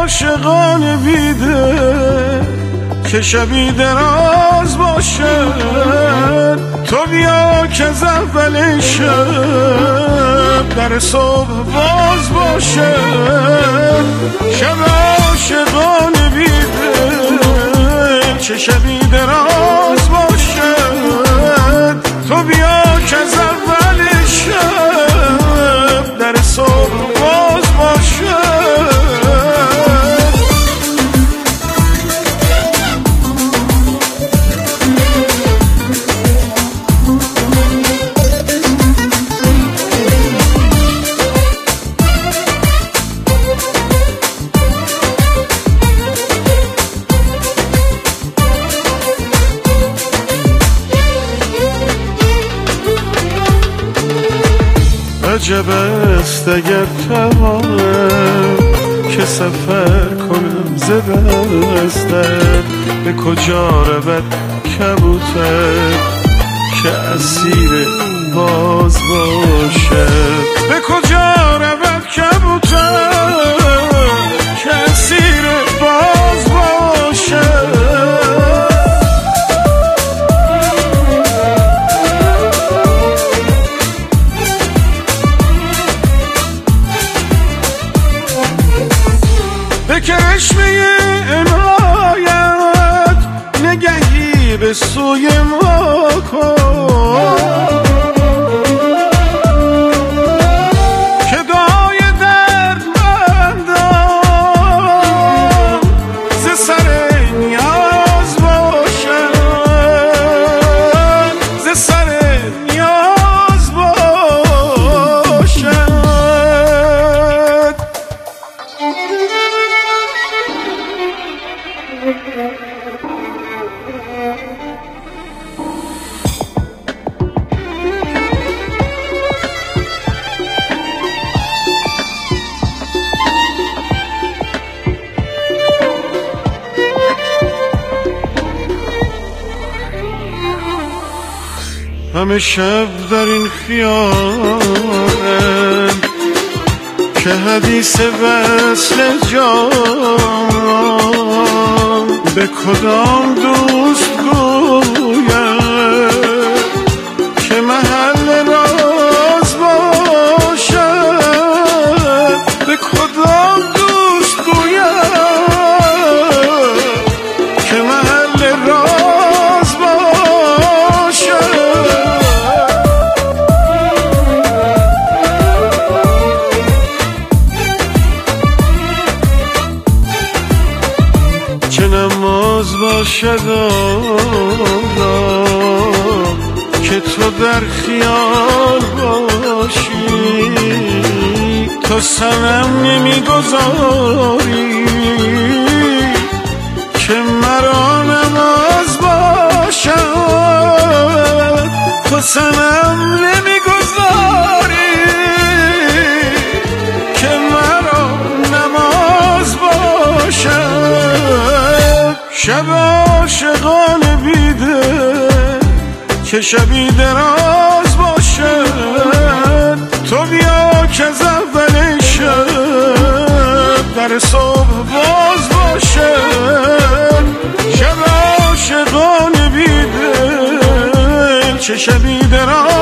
عاشقان بیده که شبی دراز باشه، تو بیا که از اول شب در صبح باز باشه. شب عاشقان بیده که شبی دراز باشه، تو بیا که از اول شب در صبح باز باشه. عجب است اگر توانم که سفر کنم ز دستت، به کجا رود کبوتر که اسیر باز باشد، به کجا رود کبوتر که اسیر باز باشد. به کرشمه عنایت نگهی به سوی ما کن، که دعای دردمندان ز سر نیاز باشد، ز سر نیاز باشد. همه شب در این خیالم که حدیث وصل جان به کدام دوست گویم که محل راز باشد، به کدام دوست گویم که محل راز باشد. چه نماز باشد آدم که تو در خیال باشی، تو صنم نمیگذاری که مرا نماز باشد، تو صنم نمیگذاری که مرا نماز باشد. شب عاشقان بیده که شبی دراز باشد، تو بیا که از اول شب در صبح باز باشد. شب عاشقان بیده که شبی دراز